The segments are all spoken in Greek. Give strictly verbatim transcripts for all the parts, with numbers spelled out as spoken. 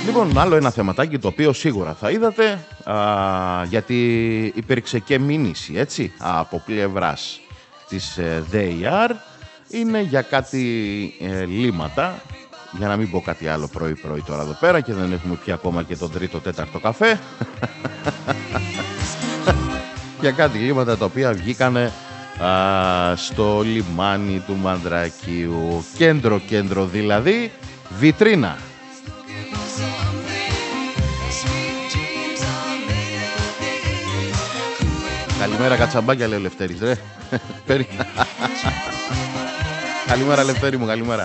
Λοιπόν, άλλο ένα θεματάκι το οποίο σίγουρα θα είδατε, α, γιατί υπήρξε και μήνυση, έτσι, από πλευράς της ε, They Are, είναι για κάτι ε, λίματα, για να μην πω κάτι άλλο πρωί-πρωί τώρα εδώ πέρα και δεν έχουμε πια ακόμα και τον τρίτο τέταρτο καφέ, για κάτι λίματα τα οποία βγήκανε α, στο λιμάνι του Μανδρακίου, κέντρο-κέντρο δηλαδή, βιτρίνα. Καλημέρα κατσαμπάκια, λέει ο Λευτέρης, ρε. Καλημέρα Λευτέρη μου, καλημέρα.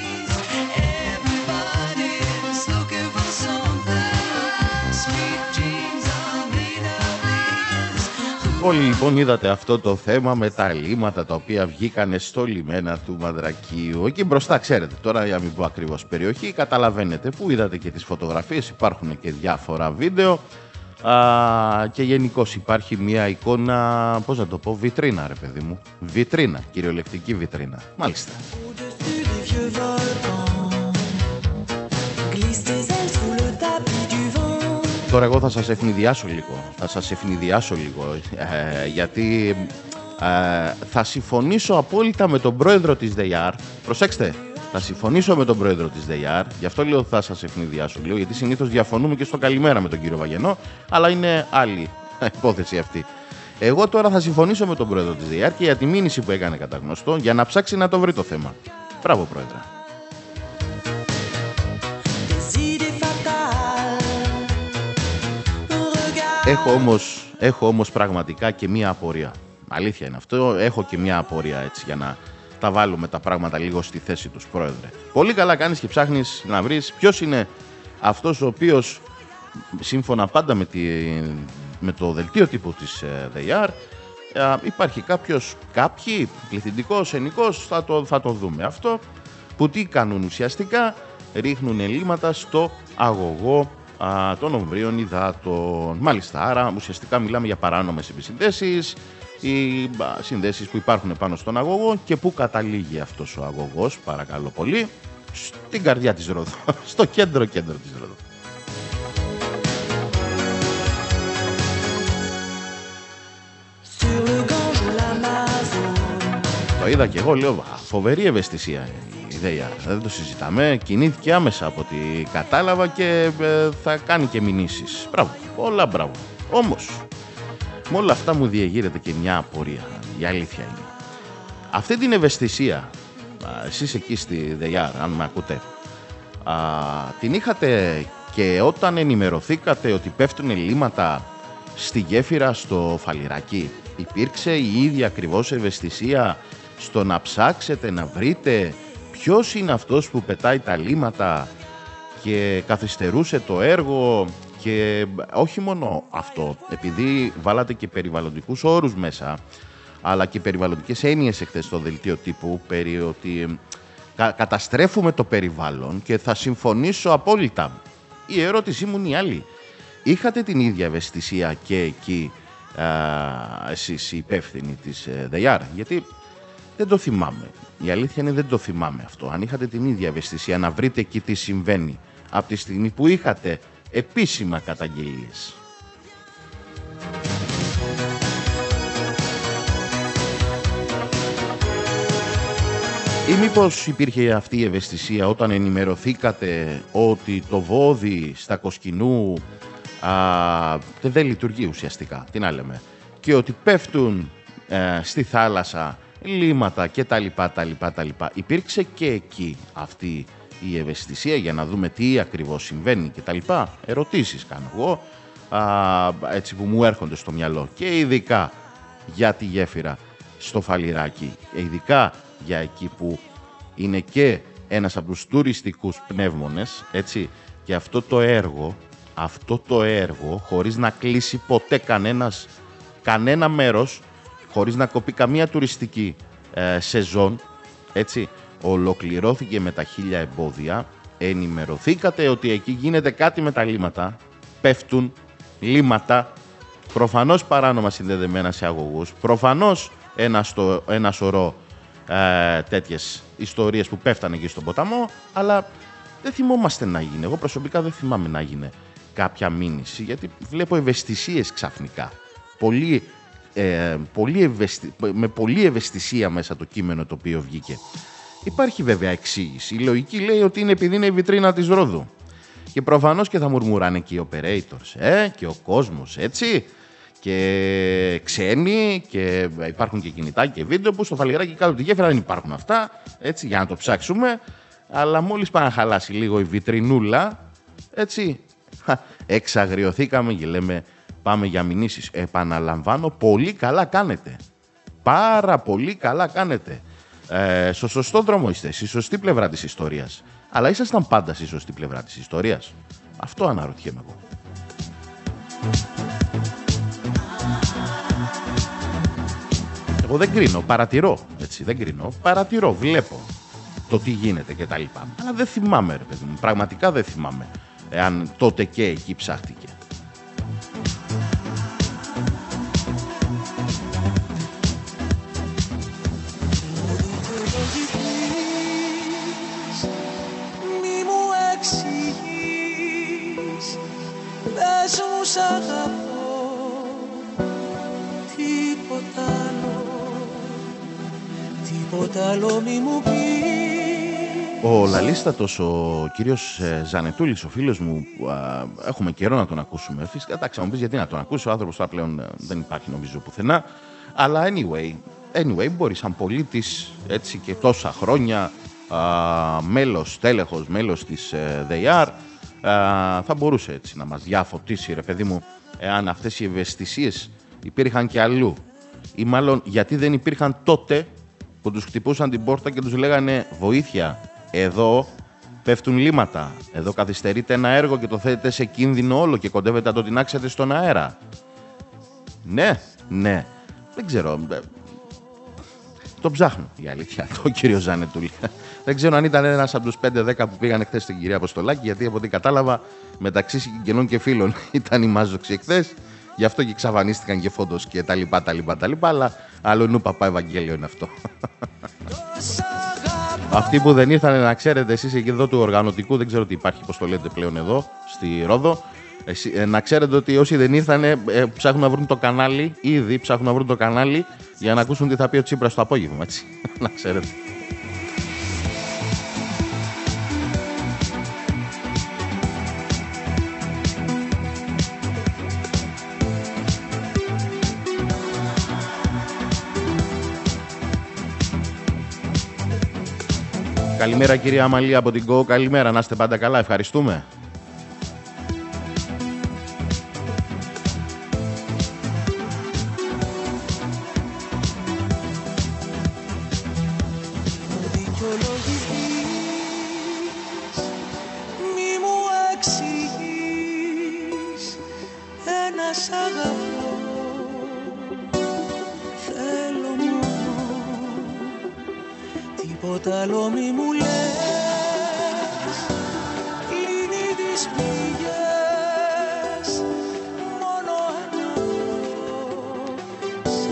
Όλοι λοιπόν είδατε αυτό το θέμα με τα λίματα τα οποία βγήκανε στο λιμένα του Μανδρακίου. Εκεί μπροστά, ξέρετε, τώρα για μην πω ακριβώς περιοχή, καταλαβαίνετε που είδατε και τις φωτογραφίες, υπάρχουν και διάφορα βίντεο. Α, και γενικώς υπάρχει μια εικόνα, πώς να το πω, βιτρίνα ρε παιδί μου. Βιτρίνα, κυριολεκτική βιτρίνα. Μάλιστα. Τώρα εγώ θα σας ευνηδιάσω λίγο. Θα σας ευνηδιάσω λίγο. Ε, γιατί ε, θα συμφωνήσω απόλυτα με τον πρόεδρο της They Are. Προσέξτε. Θα συμφωνήσω με τον πρόεδρο της They Are, γι' αυτό λέω θα σας ευνηδιάσω λίγο, γιατί συνήθως διαφωνούμε και στο καλημέρα με τον κύριο Βαγενό, αλλά είναι άλλη υπόθεση αυτή. Εγώ τώρα θα συμφωνήσω με τον πρόεδρο της They Are και για τη μήνυση που έκανε κατά γνωστό, για να ψάξει να το βρει το θέμα. Μπράβο, πρόεδρε. Έχω όμως, έχω όμως πραγματικά και μία απορία. Αλήθεια είναι αυτό, έχω και μία απορία έτσι για να τα βάλουμε τα πράγματα λίγο στη θέση τους, πρόεδρε. Πολύ καλά κάνεις και ψάχνεις να βρεις ποιος είναι αυτός ο οποίος, σύμφωνα πάντα με, τη, με το δελτίο τύπου της They Are, υπάρχει κάποιος, κάποιοι, πληθυντικός, ενικός, θα το, θα το δούμε αυτό, που τι κάνουν ουσιαστικά, ρίχνουν ελλείμματα στο αγωγό α, των ομβρίων υδάτων. Μάλιστα, άρα ουσιαστικά μιλάμε για παράνομες επισυνδέσεις, οι συνδέσεις που υπάρχουν πάνω στον αγωγό και πού καταλήγει αυτός ο αγωγός, παρακαλώ πολύ, στην καρδιά της Ρόδου, στο κέντρο-κέντρο της Ρόδου. Το είδα και εγώ, λέω, φοβερή ευαισθησία η They Are, δεν το συζητάμε, κινήθηκε άμεσα από ό,τι κατάλαβα και ε, θα κάνει και μηνύσεις. Μπράβο, όλα μπράβο. Όμως, με όλα αυτά μου διεγείρεται και μια απορία, η αλήθεια είναι. Αυτή την ευαισθησία, εσείς εκεί στη They Are, αν με ακούτε, α, την είχατε και όταν ενημερωθήκατε ότι πέφτουν ελλείμματα στη γέφυρα στο Φαλιράκι. Υπήρξε η ίδια ακριβώς ευαισθησία στο να ψάξετε, να βρείτε ποιος είναι αυτός που πετάει τα ελλείμματα και καθυστερούσε το έργο. Και όχι μόνο αυτό, επειδή βάλατε και περιβαλλοντικούς όρους μέσα, αλλά και περιβαλλοντικές έννοιες εχθές στο δελτίο τύπου, περί ότι κα, καταστρέφουμε το περιβάλλον και θα συμφωνήσω απόλυτα. Η ερώτησή μου είναι η άλλη. Είχατε την ίδια ευαισθησία και εκεί α, εσείς οι υπεύθυνοι της They Are? Γιατί δεν το θυμάμαι. Η αλήθεια είναι δεν το θυμάμαι αυτό. Αν είχατε την ίδια ευαισθησία να βρείτε εκεί τι συμβαίνει από τη στιγμή που είχατε επίσημα καταγγελίες. Ή μήπως υπήρχε αυτή η ευαισθησία όταν ενημερωθήκατε ότι το βόδι στα Κοσκινού α, δεν λειτουργεί ουσιαστικά, τι να λέμε, και ότι πέφτουν ε, στη θάλασσα λίματα και τα λοιπά, τα λοιπά, τα λοιπά. Υπήρξε και εκεί αυτή η ευαισθησία για να δούμε τι ακριβώς συμβαίνει και τα λοιπά. Ερωτήσεις κάνω εγώ, α, έτσι που μου έρχονται στο μυαλό, και ειδικά για τη γέφυρα στο Φαλιράκι, ειδικά για εκεί που είναι και ένας από τους τουριστικούς πνεύμονες, έτσι, και αυτό το έργο, αυτό το έργο, χωρίς να κλείσει ποτέ κανένας, κανένα μέρος, χωρίς να κοπεί καμία τουριστική ε, σεζόν, έτσι, ολοκληρώθηκε με τα χίλια εμπόδια. Ενημερωθήκατε ότι εκεί γίνεται κάτι με τα λίματα, πέφτουν λίματα, προφανώς παράνομα συνδεδεμένα σε αγωγούς, προφανώς ένα, στο, ένα σωρό ε, τέτοιες ιστορίες που πέφτανε εκεί στον ποταμό, αλλά δεν θυμόμαστε να γίνει. Εγώ προσωπικά δεν θυμάμαι να γίνει κάποια μήνυση, γιατί βλέπω ευαισθησίες ξαφνικά. Πολύ, ε, πολύ ευαισθη... με πολλή ευαισθησία μέσα το κείμενο το οποίο βγήκε. Υπάρχει βέβαια εξήγηση. Η λογική λέει ότι είναι επειδή είναι η βιτρίνα της Ρόδου. Και προφανώς και θα μουρμουράνε και οι operators, ε, και ο κόσμος, έτσι. Και ξένοι, και υπάρχουν και κινητά και βίντεο που στο φαλιράκι κάτω από τη γέφυρα δεν υπάρχουν αυτά, έτσι, για να το ψάξουμε. Αλλά μόλις πάνε να χαλάσει λίγο η βιτρινούλα, έτσι, εξαγριωθήκαμε και λέμε πάμε για μηνύσεις. Επαναλαμβάνω, πολύ καλά κάνετε. Πάρα πολύ καλά κάνετε. Ε, στο σωστό δρόμο είστε, στη σωστή πλευρά της ιστορίας. Αλλά ήσασταν πάντα στη σωστή πλευρά της ιστορίας. Αυτό αναρωτιέμαι εγώ. Εγώ δεν κρίνω, παρατηρώ, έτσι, δεν κρίνω, παρατηρώ, βλέπω το τι γίνεται και τα λοιπά. Αλλά δεν θυμάμαι, ρε παιδί μου, πραγματικά δεν θυμάμαι, εάν τότε και εκεί ψάχτηκε. Μη μου εξηγείς, πες μου σ' αγαπώ, τίποτα άλλο, τίποτα άλλο μη μου πεις. Ο λαλίστατος, ο κύριος Ζανετούλης, ο φίλος μου, α, έχουμε καιρό να τον ακούσουμε. Φυσικά, εντάξει, θα μου πεις γιατί να τον ακούσει, ο άνθρωπος τώρα πλέον δεν υπάρχει νομίζω πουθενά. Αλλά anyway, anyway μπορεί σαν πολίτης, έτσι και τόσα χρόνια, α, μέλος, τέλεχος, μέλος της ε, They Are, α, θα μπορούσε έτσι να μας διαφωτίσει, ρε παιδί μου, εάν αυτές οι ευαισθησίες υπήρχαν και αλλού. Ή μάλλον γιατί δεν υπήρχαν τότε που τους χτυπούσαν την πόρτα και τους λέγανε βοήθεια. Εδώ πέφτουν λίμματα. Εδώ καθυστερείται ένα έργο και το θέτετε σε κίνδυνο όλο και κοντεύετε να το τεινάξετε στον αέρα. Ναι, ναι. Δεν ξέρω. Το ψάχνω η αλήθεια, το κύριο Ζανετούλη. Δεν ξέρω αν ήταν ένας από τους πέντε δέκα που πήγαν χθες στην κυρία Αποστολάκη, γιατί από ό,τι κατάλαβα μεταξύ συγγενών και φίλων ήταν οι μάζοξοι εχθές. Γι' αυτό και εξαφανίστηκαν και φόντος και τα λοιπά, τα λοιπά, τα λοιπά. Αλλά άλλο νου παπά Ευαγγέλιο είναι αυτό. Αυτοί που δεν ήρθαν, να ξέρετε εσείς εκεί εδώ του οργανωτικού, δεν ξέρω τι υπάρχει, πώς το λέτε πλέον εδώ, στη Ρόδο. Εσύ, ε, να ξέρετε ότι όσοι δεν ήρθαν, ε, ψάχνουν να βρουν το κανάλι, ήδη ψάχνουν να βρουν το κανάλι για να ακούσουν τι θα πει ο Τσίπρας το απόγευμα, έτσι. Να ξέρετε. Καλημέρα κυρία Αμαλία από την ΚΟ. Καλημέρα, να είστε πάντα καλά. Ευχαριστούμε. Μη μου εξηγείς, ένα σ' αγαπώ, θέλω μόνο, τίποτα άλλο μη μου λες. Κλείνει τις πληγές, μόνο ένα σ'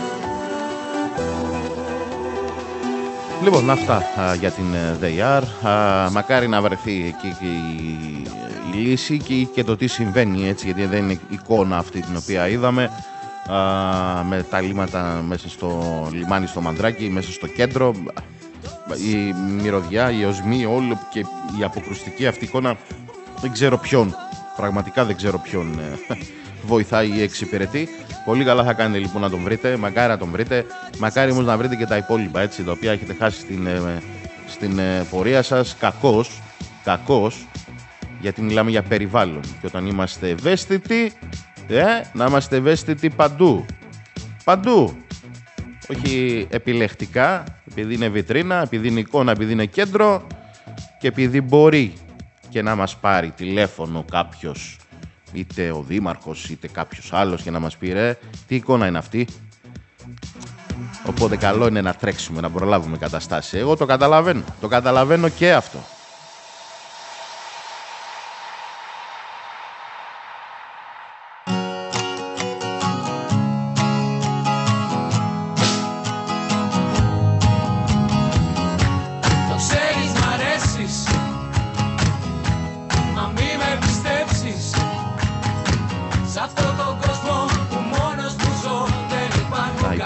αγαπώ. Λοιπόν, αυτά α, για την They Are. Α, μακάρι να βρεθεί εκεί και η, η λύση και, και το τι συμβαίνει, έτσι, γιατί δεν είναι εικόνα αυτή την οποία είδαμε. Α, με τα λίμματα μέσα στο λιμάνι στο Μανδράκι, μέσα στο κέντρο. Η μυρωδιά, η οσμή, όλο και η αποκρουστική αυτή εικόνα, δεν ξέρω ποιον, πραγματικά δεν ξέρω ποιον ε, βοηθάει ή εξυπηρετεί. Πολύ καλά θα κάνετε λοιπόν να τον βρείτε, μακάρι να τον βρείτε, μακάρι όμως να βρείτε και τα υπόλοιπα, έτσι, τα οποία έχετε χάσει στην, ε, στην ε, πορεία σας, κακώς, κακώς, γιατί μιλάμε για περιβάλλον και όταν είμαστε ευαίσθητοι, ε, να είμαστε ευαίσθητοι παντού, παντού. Όχι επιλεκτικά, επειδή είναι βιτρίνα, επειδή είναι εικόνα, επειδή είναι κέντρο και επειδή μπορεί και να μας πάρει τηλέφωνο κάποιος, είτε ο δήμαρχος είτε κάποιος άλλος και να μας πει ρε, τι εικόνα είναι αυτή. Οπότε καλό είναι να τρέξουμε, να προλάβουμε καταστάσεις. Εγώ το καταλαβαίνω, το καταλαβαίνω και αυτό.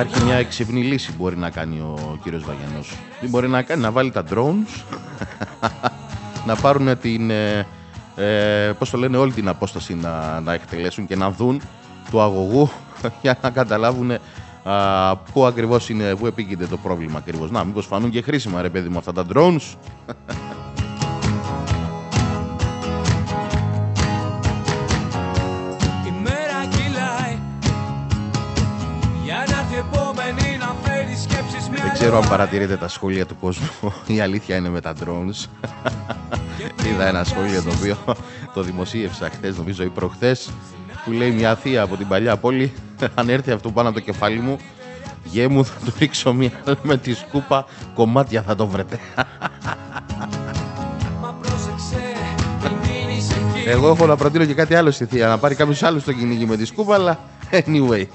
Υπάρχει μια έξυπνη λύση που μπορεί να κάνει ο κύριος Βαγιανός. Τι μπορεί να κάνει, να βάλει τα drones να πάρουν την, ε, ε, πώς το λένε, όλη την απόσταση να, να εκτελέσουν και να δουν του αγωγού για να καταλάβουν α, πού ακριβώς είναι, πού επίκειται το πρόβλημα ακριβώς. Να, μήπως φανούν και χρήσιμα ρε παιδί μου αυτά τα drones. Δεν ξέρω αν παρατηρείτε τα σχόλια του κόσμου. Η αλήθεια είναι με τα drones. Είδα ένα σχόλιο το οποίο το δημοσίευσα χτες, νομίζω ή προχθές, που λέει μια θεία από την παλιά πόλη, αν έρθει αυτό πάνω από το κεφάλι μου, γε μου θα του ρίξω μια με τη σκούπα, κομμάτια θα το βρετε. Εγώ έχω να προτείνω και κάτι άλλο στη θεία, να πάρει κάποιος άλλος το κυνήγι με τη σκούπα, αλλά anyway.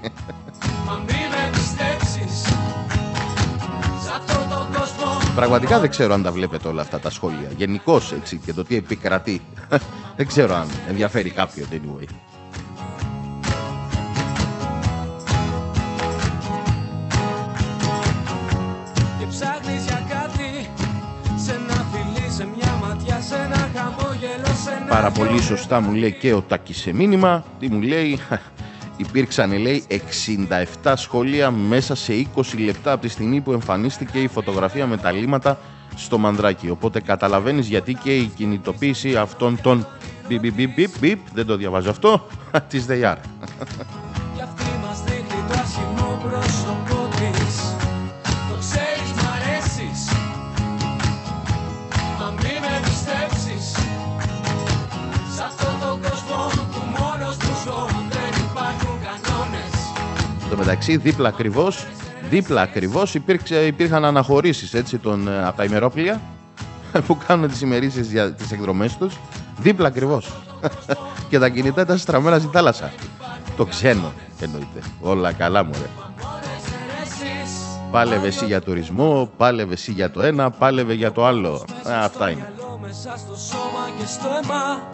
Πραγματικά δεν ξέρω αν τα βλέπετε όλα αυτά τα σχόλια. Γενικώς έτσι και το τι επικρατεί. Δεν ξέρω αν ενδιαφέρει κάποιον anyway. Και ψάχνεις για κάτι, σε ένα φιλί, σε μια ματιά, σε ένα χαμόγελο, σε ένα... Πάρα πολύ σωστά μου λέει και ο Τάκης σε μήνυμα. Τι μου λέει... Υπήρξαν, λέει, εξήντα επτά σχόλια μέσα σε είκοσι λεπτά από τη στιγμή που εμφανίστηκε η φωτογραφία με τα λίματα στο μανδράκι. Οπότε καταλαβαίνεις γιατί και η κινητοποίηση αυτών των μπιπ μπιπ μπιπ μπιπ, δεν το διαβάζω αυτό, της They Are. Στο μεταξύ, δίπλα ακριβώς, δίπλα ακριβώς υπήρξε, υπήρχαν αναχωρήσεις έτσι, των, από τα ημερόπλια που κάνουν τις ημερήσεις για τις εκδρομές τους. Δίπλα ακριβώς. Και τα κινητά ήταν στραμμένα στη θάλασσα. Το ξένο εννοείται. Όλα καλά μωρέ. Πάλευε εσύ για τουρισμό, πάλευε εσύ για το ένα, πάλευε για το άλλο. Α, αυτά είναι.